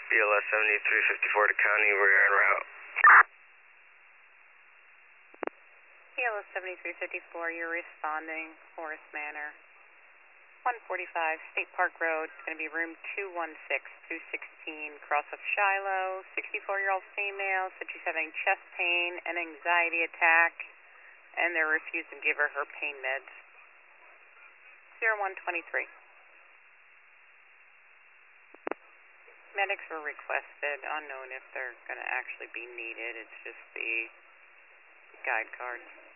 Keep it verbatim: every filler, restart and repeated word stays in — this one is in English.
B L S seventy-three fifty-four to County, we're en route. B L S seventy-three fifty-four, you're responding, Horace Manor. one forty-five State Park Road, it's going to be room two one six, two sixteen, cross of Shiloh, sixty-four-year-old female, said she's having chest pain and anxiety attack, and they're refusing to give her her pain meds. zero one twenty-three. Medics were requested, unknown if they're going to actually be needed, it's just the guide cards.